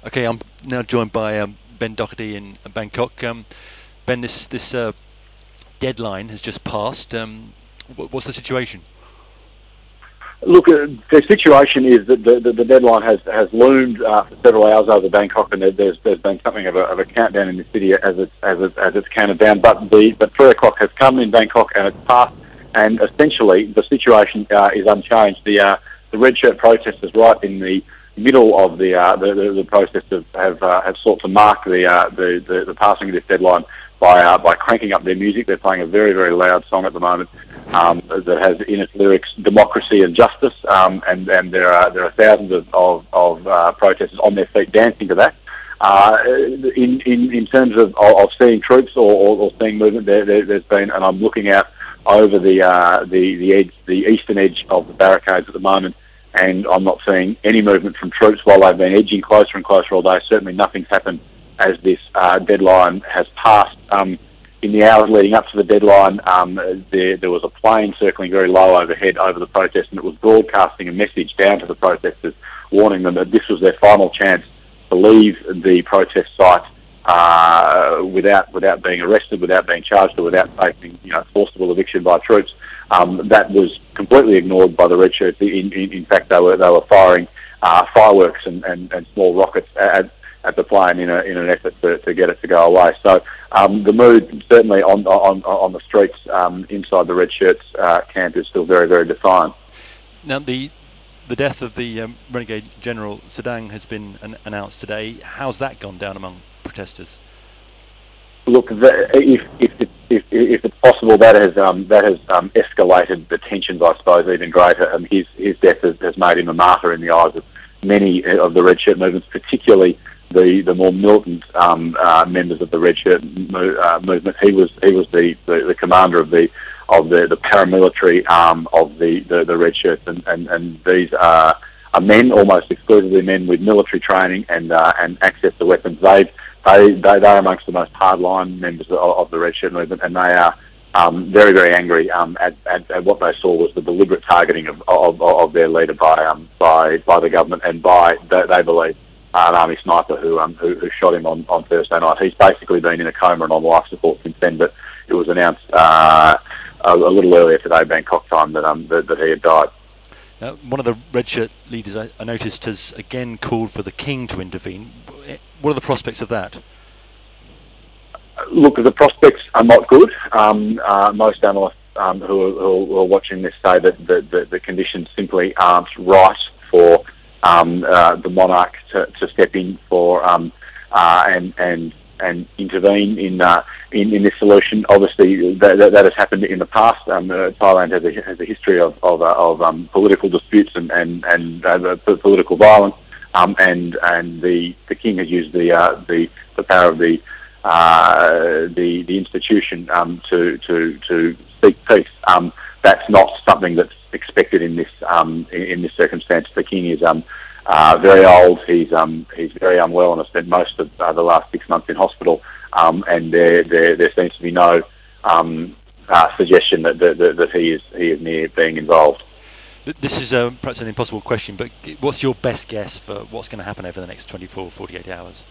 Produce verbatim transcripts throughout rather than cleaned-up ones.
Okay, I'm now joined by um, Ben Doherty in Bangkok. Um, Ben, this this uh, deadline has just passed. Um, wh- what's the situation? Look, uh, the situation is that the, the, the deadline has, has loomed uh, for several hours over Bangkok, and there- there's there's been something of a, of a countdown in the city as it's as it, as it's counted down. But the but three o'clock has come in Bangkok and it's passed, and essentially the situation uh, is unchanged. The uh, the red shirt protesters right in the middle of the uh, the, the, the process have have, uh, have sought to mark the, uh, the the the passing of this deadline by uh, by cranking up their music. They're playing a very very loud song at the moment um, that has in its lyrics democracy and justice, um, and and there are there are thousands of of, of uh, protesters on their feet dancing to that. Uh, in, in in terms of, of seeing troops or, or, or seeing movement, there, there there's been, and I'm looking out over the uh, the the edge, the eastern edge of the barricades at the moment, and I'm not seeing any movement from troops while they've been edging closer and closer all day. Certainly nothing's happened as this uh, deadline has passed. Um, in the hours leading up to the deadline, um, there, there was a plane circling very low overhead over the protest, and it was broadcasting a message down to the protesters, warning them that this was their final chance to leave the protest site uh, without without being arrested, without being charged, or without facing you know forcible eviction by troops. Um, that was completely ignored by the red shirts. In, in, in fact, they were they were firing uh, fireworks and, and, and small rockets at, at the plane in, a, in an effort to, to get it to go away. So um, the mood certainly on on, on the streets um, inside the red shirts uh, camp is still very very defiant. Now the the death of the um, renegade general Sedang has been an- announced today. How's that gone down among protesters? Look, the, if, if, it, if if it's possible, that has um, that has um, escalated the tensions, I suppose, even greater. And his his death has, has made him a martyr in the eyes of many of the red shirt movements, particularly the, the more militant um, uh, members of the red shirt mo- uh, movement. He was he was the, the, the commander of the of the, the paramilitary arm of the, the, the red shirts, and, and, and these are, are men, almost exclusively men with military training and uh, and access to weapons. They've They, they, they are amongst the most hardline members of, of the red shirt movement, and they are um, very, very angry um, at, at, at what they saw was the deliberate targeting of, of, of their leader by um, by by the government and by, they, they believe, an army sniper who, um, who who shot him on, on Thursday night. He's basically been in a coma and on life support since then, but it was announced uh, a, a little earlier today, Bangkok time, that, um, that, that he had died. Now, one of the red shirt leaders I, I noticed has again called for the king to intervene. What are the prospects of that? Look, the prospects are not good. Um, uh, most analysts um, who, are, who are watching this say that the, the, the conditions simply aren't right for um, uh, the monarch to, to step in for um, uh, and and and intervene in, uh, in in this solution. Obviously, that, that, that has happened in the past. Um, uh, Thailand has a has a history of of, uh, of um, political disputes and and and uh, political violence. Um, and and the the king has used the uh, the the power of the uh, the the institution um, to to to seek peace. Um, that's not something that's expected in this um, in, in this circumstance. The king is um, uh, very old. He's um, he's very unwell and has spent most of uh, the last six months in hospital. Um, and there there there seems to be no um, uh, suggestion that, that that he is he is near being involved. This is uh, perhaps an impossible question, but what's your best guess for what's going to happen over the next twenty-four, forty-eight hours?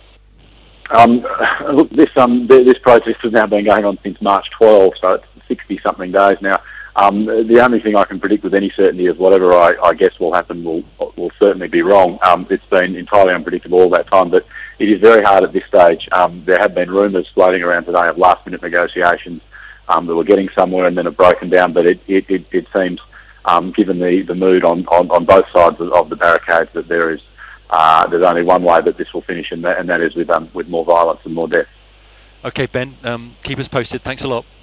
Um, look, this um, this protest has now been going on since March twelfth, so it's sixty-something days now. Um, the only thing I can predict with any certainty is whatever I, I guess will happen will will certainly be wrong. Um, it's been entirely unpredictable all that time, but it is very hard at this stage. Um, there have been rumours floating around today of last-minute negotiations um, that were getting somewhere and then have broken down, but it, it, it, it seems... Um, given the, the mood on, on, on both sides of, of the barricades, that there is uh, there's only one way that this will finish, and that, and that is with um, with more violence and more death. Okay, Ben, um, keep us posted. Thanks a lot.